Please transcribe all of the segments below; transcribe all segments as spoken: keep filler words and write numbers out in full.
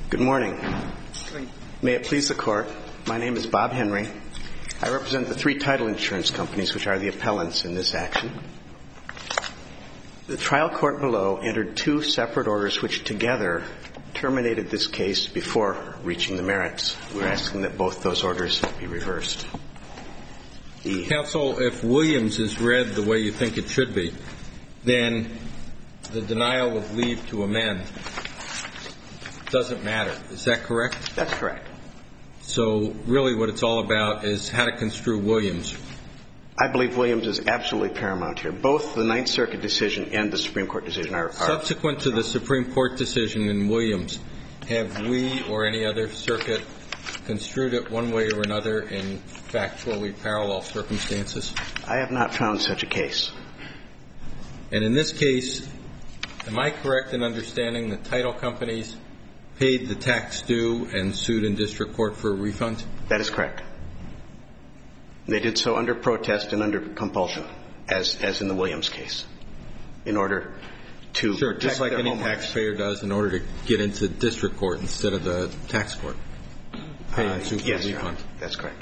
Good morning. May it please the Court, my name is Bob Henry. I represent the three title insurance companies which are the appellants in this action. The trial court below entered two separate orders which together terminated this case before reaching the merits. We're asking that both those orders be reversed. The Counsel, if Williams is read the way you think it should be, then the denial of leave to amend doesn't matter. Is that correct? That's correct. So really what it's all about is how to construe Williams. I believe Williams is absolutely paramount here. Both the Ninth Circuit decision and the Supreme Court decision are... are Subsequent to the Supreme Court decision in Williams, have we or any other circuit construed it one way or another in factually parallel circumstances? I have not found such a case. And in this case, am I correct in understanding that title companies paid the tax due and sued in district court for a refund? That is correct. They did so under protest and under compulsion, as as in the Williams case, in order to Sure, protect just like their any homeowners. taxpayer does in order to get into district court instead of the tax court. Pay and sue for yes, a Your Honor. refund. That's correct.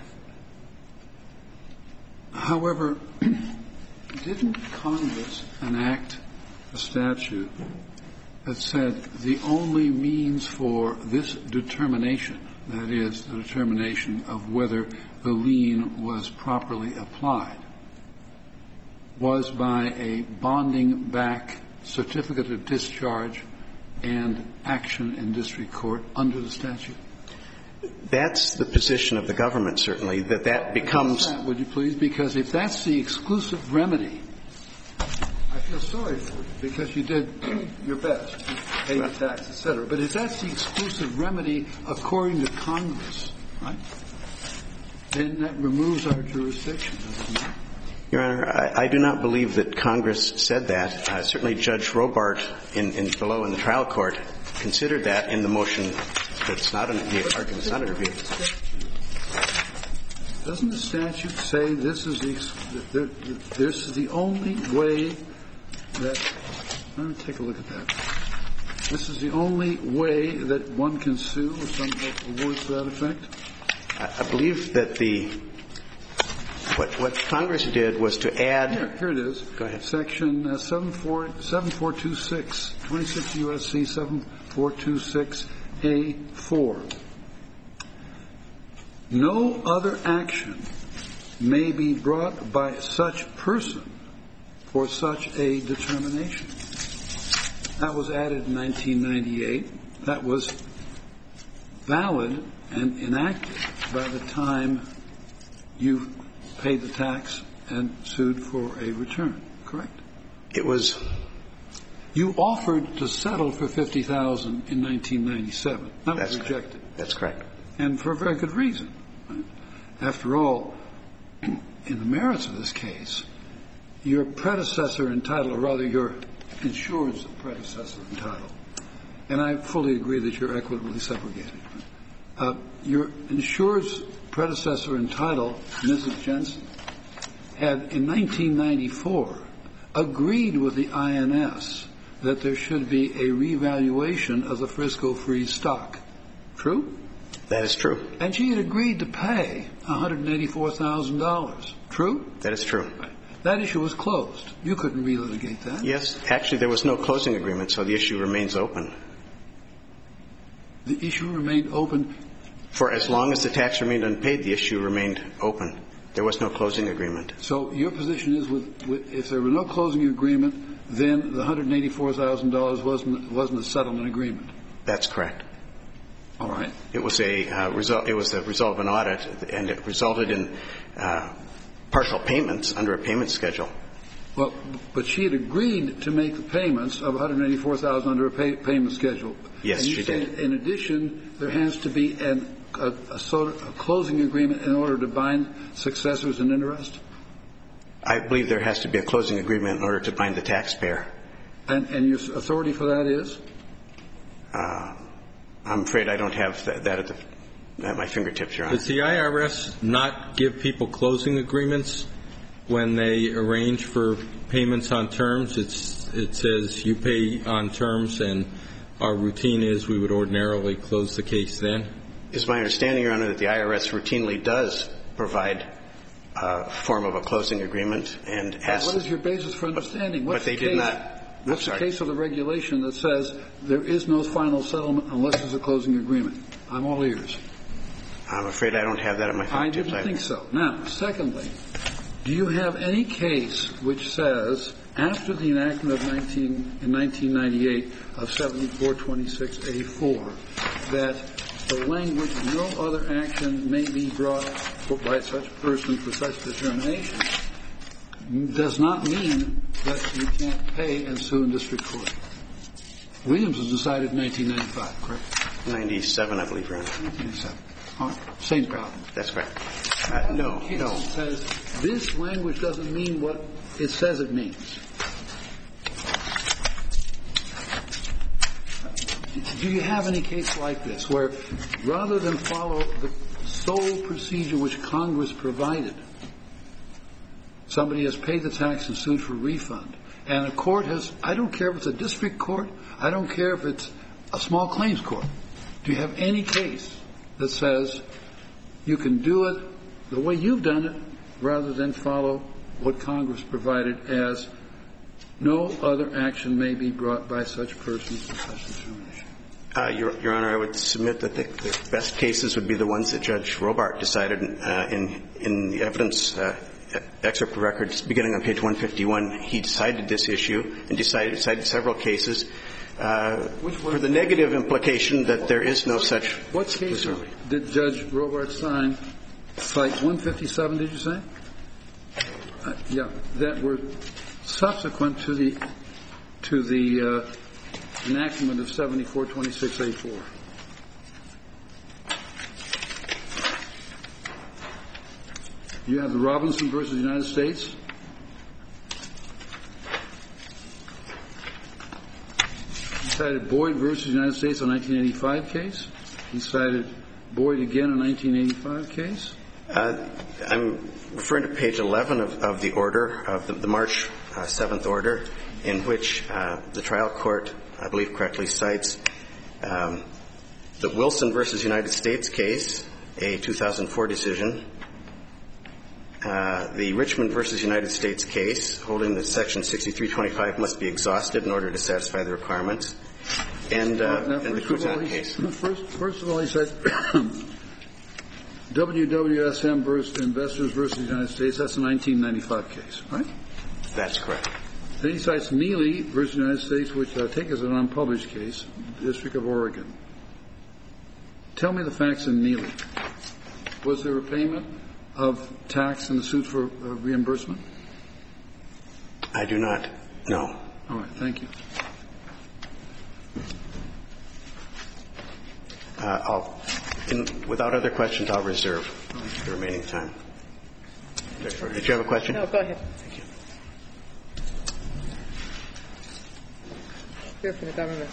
However, didn't Congress enact a statute that said the only means for this determination, that is, the determination of whether the lien was properly applied, was by a bonding back certificate of discharge and action in district court under the statute? That's the position of the government, certainly, that that becomes... That, would you please? Because if that's the exclusive remedy, I feel sorry for you, because you did your best to pay the tax, et cetera. But if that's the exclusive remedy according to Congress, right, then that removes our jurisdiction, doesn't it? Your Honor, I, I do not believe that Congress said that. Uh, certainly Judge Robart in, in below in the trial court considered that in the motion that's not under the argument's not under review. Doesn't the statute say this is the this is the only way that let me take a look at that. This is the only way that one can sue, or some words to that effect? I, I believe that the what what Congress did was to add. Here, here it is. Go ahead. Section uh, seven four seven four two six, twenty-six U S C seven four two six A four. No other action may be brought by such person for such a determination. That was added in nineteen ninety-eight. That was valid and enacted by the time you paid the tax and sued for a return, correct? It was. You offered to settle for fifty thousand dollars in nineteen ninety-seven. That was rejected. Correct. That's correct. And for a very good reason. After all, in the merits of this case, your predecessor in title, or rather your insured's predecessor in title, and I fully agree that you're equitably segregated, uh, your insured's predecessor in title, Missus Jensen, had in nineteen ninety-four agreed with the I N S that there should be a revaluation of the Frisco Free stock. True? That is true. And she had agreed to pay one hundred eighty-four thousand dollars. True? That is true. Right. That issue was closed. You couldn't relitigate that. Yes. Actually, there was no closing agreement, so the issue remains open. The issue remained open? For as long as the tax remained unpaid, the issue remained open. There was no closing agreement. So your position is with, with if there were no closing agreement, then the one hundred eighty-four thousand dollars wasn't wasn't a settlement agreement? That's correct. All right. It was a uh, result. It was a result of an audit, and it resulted in uh, partial payments under a payment schedule. Well, but she had agreed to make the payments of one hundred eighty-four thousand dollars under a pay, payment schedule. Yes, and you she said, did. In addition, there has to be an, a, a, sort of a closing agreement in order to bind successors in interest? I believe there has to be a closing agreement in order to bind the taxpayer. And, and your authority for that is? Uh, I'm afraid I don't have that, that at, the, at my fingertips, Your Honor. Does the I R S not give people closing agreements when they arrange for payments on terms? It's, it says you pay on terms and our routine is we would ordinarily close the case then? It's my understanding, Your Honor, that the I R S routinely does provide a form of a closing agreement and asks. What is your basis for understanding? What's But they the did case, not. What's the case of the regulation that says there is no final settlement unless there's a closing agreement? I'm all ears. I'm afraid I don't have that at my I fingertips. didn't think so. Now, secondly, do you have any case which says, after the enactment of nineteen, in nineteen ninety-eight of seventy-four twenty-six A four, that the language "no other action may be brought by such person for such determination" does not mean that you can't pay and sue in district court? Williams was decided in nineteen ninety-five, correct? ninety-seven, I believe, Your Honor. ninety-seven. All right. Same problem. That's correct. Uh, no, no. It says this language doesn't mean what it says it means. Do you have any case like this where, rather than follow the sole procedure which Congress provided, somebody has paid the tax and sued for refund, and a court has, I don't care if it's a district court, I don't care if it's a small claims court, do you have any case that says you can do it the way you've done it rather than follow what Congress provided as no other action may be brought by such persons for such determination? Uh, Your, Your Honor, I would submit that the, the best cases would be the ones that Judge Robart decided uh, in, in the evidence uh, excerpt of records beginning on page one fifty-one. He decided this issue and decided, decided several cases uh, for the negative implication that there is no such. What cases did Judge Robart sign? Cite one fifty-seven, did you say? Uh, yeah, that were subsequent to the to the uh, enactment of seventy-four twenty-six A four. You have the Robinson versus United States. He cited Boyd versus United States, a nineteen eighty-five case. He cited Boyd again, a nineteen eighty-five case. Uh, I'm referring to page eleven of, of the order, of the, the March uh, seventh order, in which uh, the trial court, I believe correctly, cites um, the Wilson versus United States case, a two thousand four decision, uh, the Richmond versus United States case, holding that Section sixty-three twenty-five must be exhausted in order to satisfy the requirements, and, uh, now, and the Cousin case. First, first of all, he said W W S M versus Investors versus United States. That's a nineteen ninety-five case, right? That's correct. Then he cites Neely versus United States, which I take as an unpublished case, District of Oregon. Tell me the facts in Neely. Was there a payment of tax in the suit for uh, reimbursement? I do not know. All right, thank you. Uh, I'll, in, without other questions, I'll reserve the remaining time. Did you have a question? No, go ahead. Thank you. Hear from the government.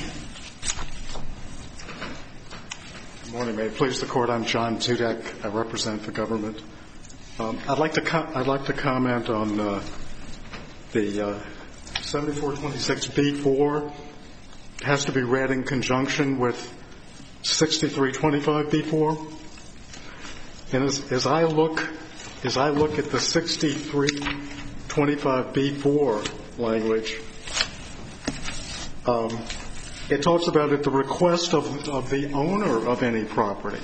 Good morning. May it please the Court. I'm John Zudek. I represent the government. Um, I'd like to com- I'd like to comment on uh, the uh, seventy-four twenty-six B four has to be read in conjunction with sixty-three twenty-five B four. And as, as I look as I look at the sixty-three twenty-five B four language, um, it talks about at the request of, of the owner of any property.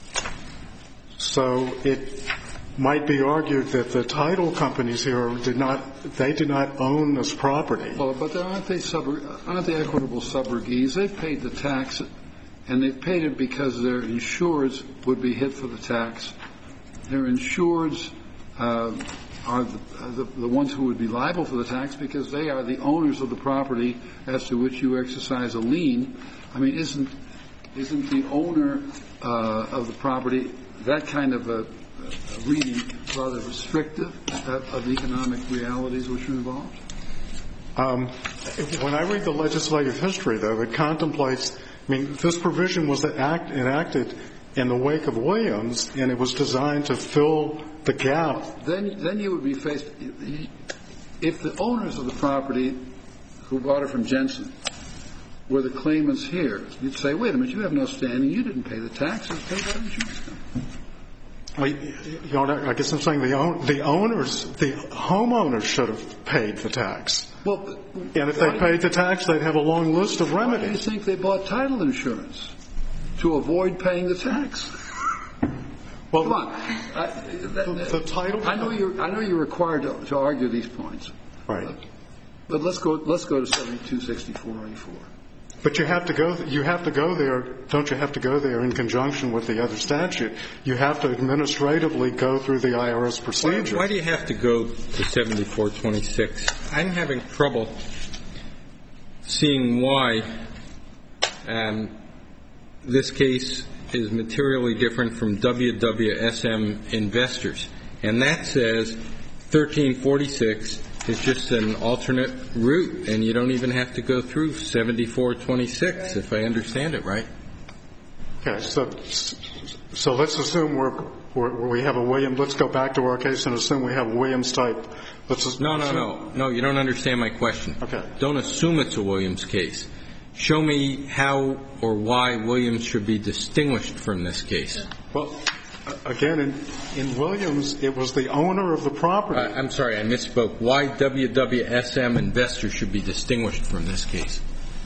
So it might be argued that the title companies here did not they did not own this property. Well, but aren't they sub- aren't they equitable subrogats? They've paid the tax, and they've paid it because their insureds would be hit for the tax. Their insureds uh, are the, the, the ones who would be liable for the tax because they are the owners of the property as to which you exercise a lien. I mean, isn't isn't the owner uh, of the property that kind of a, a reading rather restrictive of the economic realities which are involved? Um, when I read the legislative history, though, it contemplates. I mean, this provision was act, enacted in the wake of Williams, and it was designed to fill the gap. Then, then you would be faced, if the owners of the property who bought it from Jensen were the claimants here, you'd say, wait a minute, you have no standing. You didn't pay the taxes. Pay that insurance company. Well, Your Honor, I guess I'm saying the, own, the owners, the homeowners should have paid the tax. Well, and if they paid the tax, they'd have a long list of remedies. Why do you think they bought title insurance? To avoid paying the tax. Well, come on. I, that, the, the title. I know you're. I know you're required to, to argue these points. Right. But, but let's go. Let's go to seventy-two sixty-four eighty-four. But you have to go. You have to go there. Don't you have to go there in conjunction with the other statute? You have to administratively go through the I R S procedure. Why, why do you have to go to seventy-four twenty-six? I'm having trouble seeing why um, this case is materially different from W W S M Investors, and that says thirteen forty-six is just an alternate route, and you don't even have to go through seventy-four twenty-six, if I understand it right. Okay, so so let's assume we're, we're we have a Williams. Let's go back to our case and assume we have a Williams type. Let's just no, no, no, no. You don't understand my question. Okay. Don't assume it's a Williams case. Show me how or why Williams should be distinguished from this case. Well, again, in, in Williams, it was the owner of the property. Uh, I'm sorry, I misspoke. Why W W S M Investors should be distinguished from this case?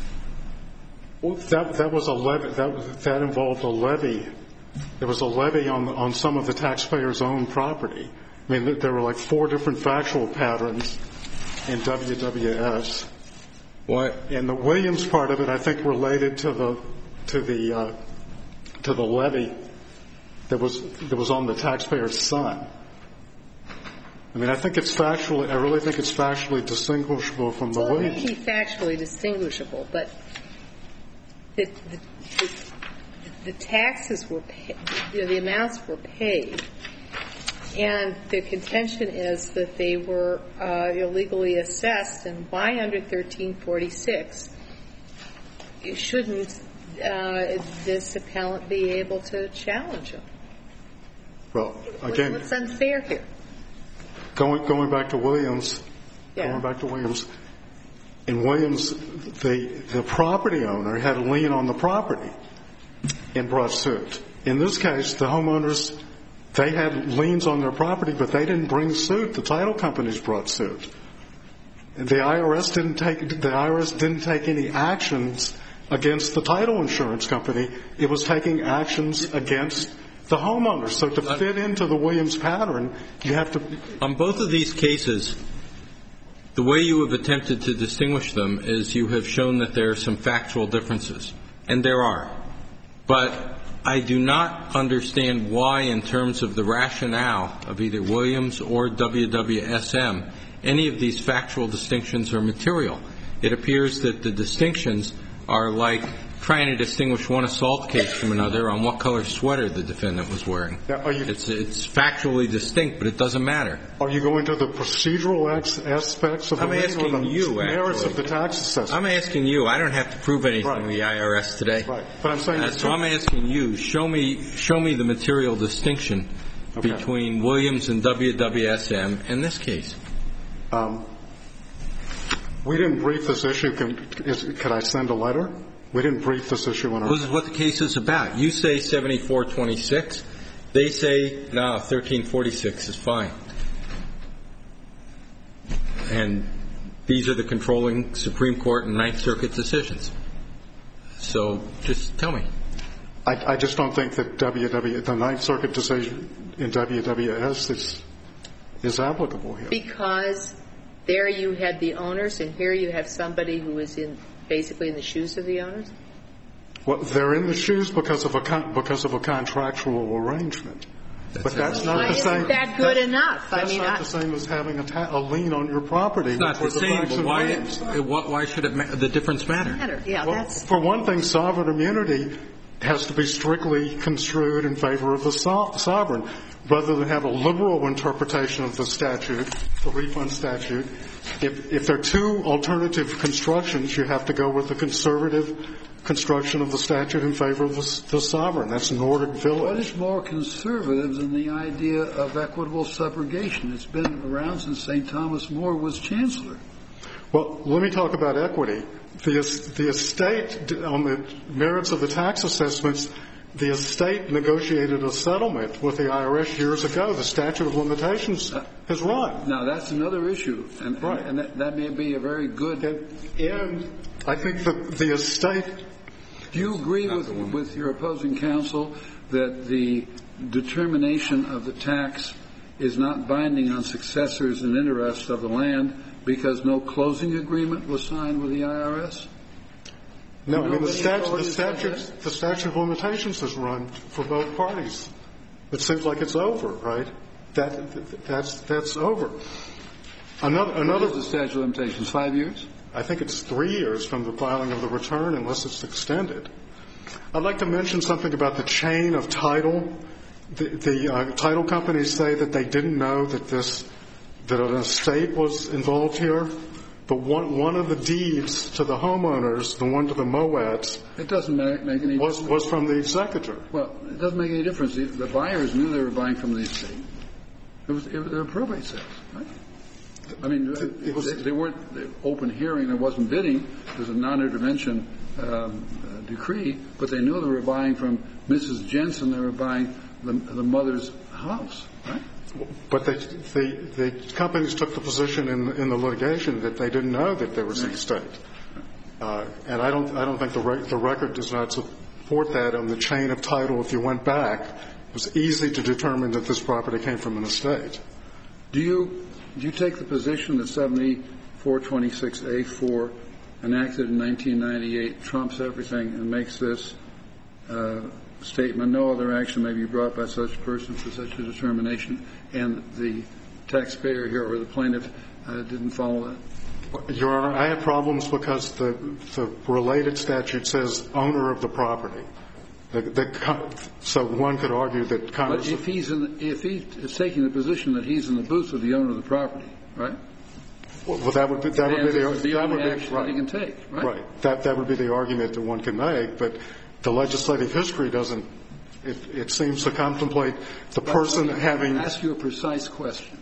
Well, that that was a levy. That that involved a levy. There was a levy on on some of the taxpayers' own property. I mean, there were like four different factual patterns in W W S. What? And the Williams part of it, I think, related to the to the uh, to the levy that was that was on the taxpayer's son. I mean, I think it's factually. I really think it's factually distinguishable from the well, Williams. Well, it may be factually distinguishable, but the the, the, the taxes were paid, you know, the amounts were paid. And the contention is that they were uh, illegally assessed, and why under thirteen forty-six shouldn't uh, this appellant be able to challenge them? Well, again, what's unfair here? Going going back to Williams, yeah. going back to Williams. In Williams, the the property owner had a lien on the property and brought suit. In this case, the homeowners. They had liens on their property, but they didn't bring suit. The title companies brought suit. And the I R S didn't take the I R S didn't take any actions against the title insurance company. It was taking actions against the homeowners. So to fit into the Williams pattern, you have to. On both of these cases, the way you have attempted to distinguish them is you have shown that there are some factual differences, and there are, but I do not understand why, in terms of the rationale of either Williams or W W S M, any of these factual distinctions are material. It appears that the distinctions are like trying to distinguish one assault case from another on what color sweater the defendant was wearing. Now, are you, it's, it's factually distinct, but it doesn't matter. Are you going to the procedural aspects of the I'm asking or the you, merits actually. of the tax assessment? I'm asking you. I don't have to prove anything right. to the I R S today. Right. But I'm saying uh, so I'm asking you, show me, show me the material distinction okay. between Williams and W W S M in this case. Um, we didn't brief this issue. Can, is, could I send a letter? We didn't brief this issue on our. This is what the case is about. You say seventy-four twenty-six. They say, no, thirteen forty-six is fine. And these are the controlling Supreme Court and Ninth Circuit decisions. So just tell me. I, I just don't think that W W, the Ninth Circuit decision in W W S is, is applicable here. Because there you had the owners, and here you have somebody who is in basically in the shoes of the owners? Well, they're in the shoes because of a con- because of a contractual arrangement. That's but that's not Why the same. Isn't that good that, enough? That's I mean, not I, the same as having a, ta- a lien on your property. It's not the same. But why? It, why should it ma- the difference matter? matter. Yeah, well, that's. For one thing, sovereign immunity has to be strictly construed in favor of the so- sovereign, rather than have a liberal interpretation of the statute, the refund statute. If, if there are two alternative constructions, you have to go with the conservative construction of the statute in favor of the, the sovereign. That's Nordic Village. What is more conservative than the idea of equitable subrogation? It's been around since Saint Thomas More was chancellor. Well, let me talk about equity. the, the estate, on the merits of the tax assessments, the estate negotiated a settlement with the I R S years ago. The statute of limitations has run. Now, that's another issue, and, right. and, and that, that may be a very good... And, and I think the, the estate... Do you agree with, with your opposing counsel that the determination of the tax is not binding on successors in interest of the land because no closing agreement was signed with the I R S? No, I mean, the statute, the statute, the statute of limitations has run for both parties. It seems like it's over, right? That, that's, that's over. Another, another. What is the statute of limitations? Five years? I think it's three years from the filing of the return unless it's extended. I'd like to mention something about the chain of title. The, the uh, title companies say that they didn't know that this, that an estate was involved here. But one, one of the deeds to the homeowners, the one to the Moads, it doesn't make, make any was, difference. was from the executor. Well, it doesn't make any difference. The, the buyers knew they were buying from the estate. It was, it, they were probate sales, right? I mean, it was, they, they weren't open hearing. There wasn't bidding. There was a non-intervention um, uh, decree, but they knew they were buying from Missus Jensen. They were buying the, the mother's house, right? But they, the, the companies took the position in, in the litigation that they didn't know that there was an estate. Uh, and I don't, I don't think the, rec- the record does not support that on the chain of title. If you went back, it was easy to determine that this property came from an estate. Do you, do you take the position that seventy-four twenty-six A four, enacted in nineteen ninety-eight, trumps everything and makes this uh, statement, no other action may be brought by such person for such a determination, and the taxpayer here or the plaintiff uh, didn't follow that? Your Honor, I have problems because the, the related statute says owner of the property. The, the, so one could argue that Congress... But if he's in, if he is taking the position that he's in the booth of the owner of the property, right? Well, that would be, that would be the, the that only would be, action right. that he can take, right? Right. That, that would be the argument that one can make, but the legislative history doesn't, it, it seems to contemplate the person I'll having... ask you a precise question.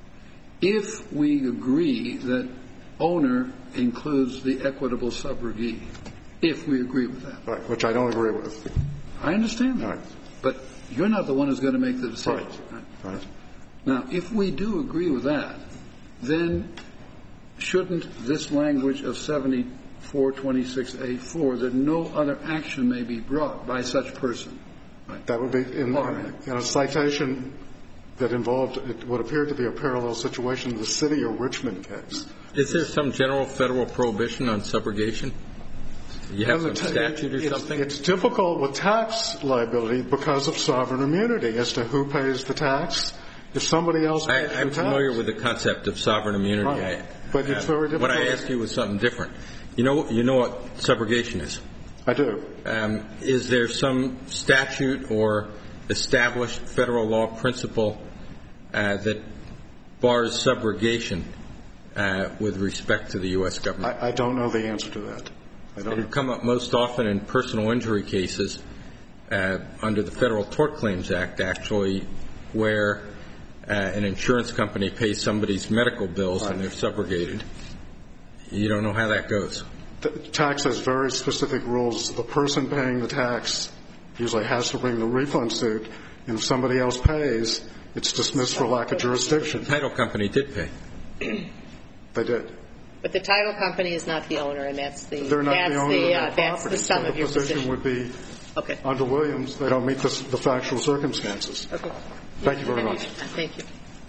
If we agree that owner includes the equitable subrogee, if we agree with that. Right, which I don't agree with. I understand that. Right. But you're not the one who's going to make the decision. Right. Right. right. Now, if we do agree with that, then shouldn't this language of seventy-four twenty-six A four, that no other action may be brought by such person? Right. That would be in, right. in a citation that involved, it would appear to be a parallel situation in the City of Richmond case. Is there some general federal prohibition on subrogation? You have some statute or it's, something? It's difficult with tax liability because of sovereign immunity as to who pays the tax. If somebody else pays I, the tax. I'm familiar with the concept of sovereign immunity. Right. I, but it's uh, very difficult. What I asked you was something different. You know, you know what subrogation is? I do. Um, is there some statute or established federal law principle uh, that bars subrogation uh, with respect to the U S government? I, I don't know the answer to that. I don't It would come up most often in personal injury cases uh, under the Federal Tort Claims Act, actually, where uh, an insurance company pays somebody's medical bills right. and they're subrogated. You don't know how that goes. The tax has very specific rules. The person paying the tax usually has to bring the refund suit, and if somebody else pays, it's dismissed for lack of jurisdiction. The title company did pay. They did. But the title company is not the owner, and that's the They're not that's the owner the, of uh, the that's property. the sum so of your the position position. would be Okay. under Williams. They don't meet the, the factual circumstances. Okay. Thank you very much. Thank you.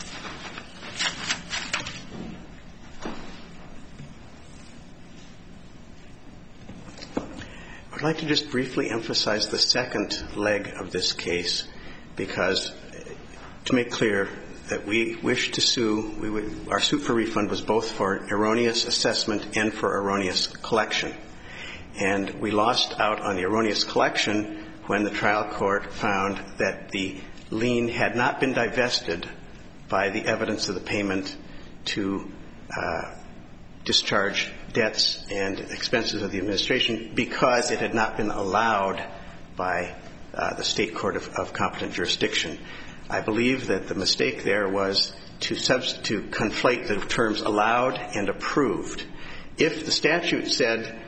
I'd like to just briefly emphasize the second leg of this case, because to make clear that we wish to sue, we would, our suit for refund was both for erroneous assessment and for erroneous collection. And we lost out on the erroneous collection when the trial court found that the lien had not been divested by the evidence of the payment to uh, discharge debts and expenses of the administration because it had not been allowed by uh, the state court of, of competent jurisdiction. I believe that the mistake there was to substitute, conflate the terms allowed and approved. If the statute said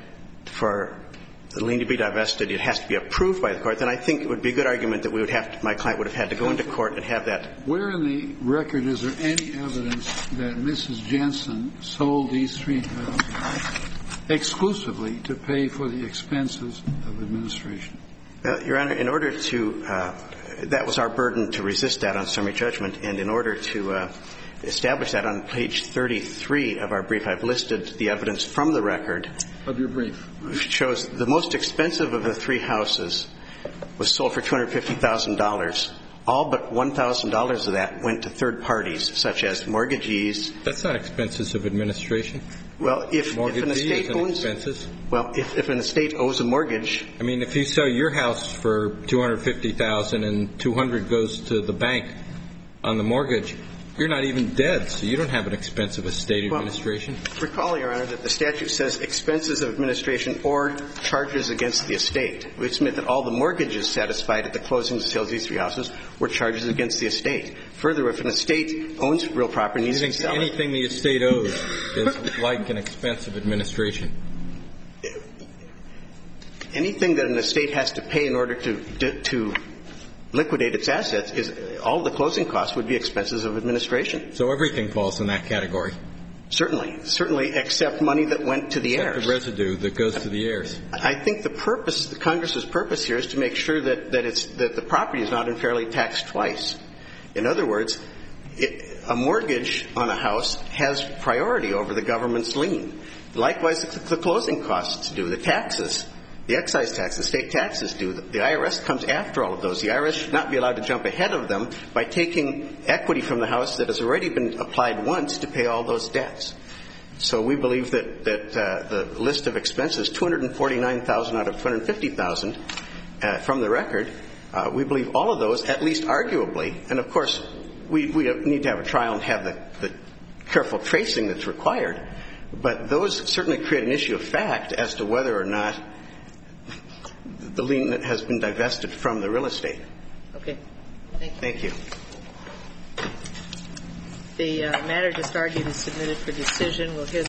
for the lien to be divested, it has to be approved by the court, then I think it would be a good argument that we would have to, my client would have had to go into court and have that. Where in the record is there any evidence that Missus Jensen sold these three houses exclusively to pay for the expenses of administration? Uh, Your Honor, in order to, uh, that was our burden to resist that on summary judgment, and in order to uh, establish that on page thirty-three of our brief, I've listed the evidence from the record. Of your brief. Which shows the most expensive of the three houses was sold for two hundred fifty thousand dollars. All but one thousand dollars of that went to third parties, such as mortgagees. That's not expenses of administration. Well, if, if an estate owns, expenses. Well, if, if an estate owes a mortgage. I mean, if you sell your house for two hundred fifty thousand dollars and two hundred goes to the bank on the mortgage, you're not even dead, so you don't have an expensive estate well, administration. Recall, Your Honor, that the statute says expenses of administration or charges against the estate. We submit that all the mortgages satisfied at the closing of the sale of these three houses were charges against the estate. Further, if an estate owns real property, needs to sell anything it. the estate owes is like an expense of administration. Anything that an estate has to pay in order to to liquidate its assets is all the closing costs would be expenses of administration. So everything falls in that category. Certainly, certainly, except money that went to the except heirs. The residue that goes to the heirs. I think the purpose, the Congress's purpose here, is to make sure that that it's that the property is not unfairly taxed twice. In other words, it, a mortgage on a house has priority over the government's lien. Likewise, the, the closing costs do, the taxes. The excise tax, the state taxes do. The I R S comes after all of those. The I R S should not be allowed to jump ahead of them by taking equity from the house that has already been applied once to pay all those debts. So we believe that, that uh, the list of expenses, two hundred forty-nine thousand out of two hundred fifty thousand uh, from the record, uh, we believe all of those, at least arguably, and of course we, we need to have a trial and have the, the careful tracing that's required, but those certainly create an issue of fact as to whether or not the lien that has been divested from the real estate. Okay. Thank you. Thank you. The uh, matter just argued is submitted for decision. We'll hear